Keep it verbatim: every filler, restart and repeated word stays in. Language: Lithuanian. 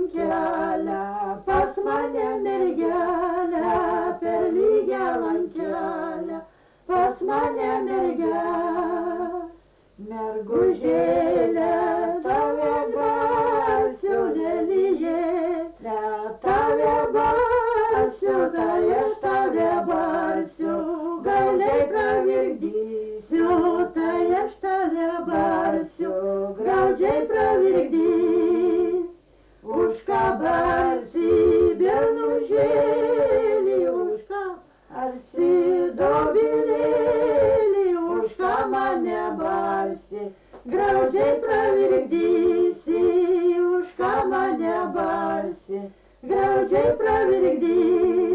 man kelią, pas mane mergelę, per lygią lankelę, pas mane mergelę. Mergužėlė, tave barsiu lelyje, tave barsiu, tai aš tave barsiu, gailiai pravirkdysiu, tai aš tave barsiu, graudžiai pravirkdysiu. Už ką barsi, bernužėlį, už ką arsi dobilėlį, už ką mane barsi, graudžiai pravirkdysi, už ką mane barsi, graudžiai pravirkdysi.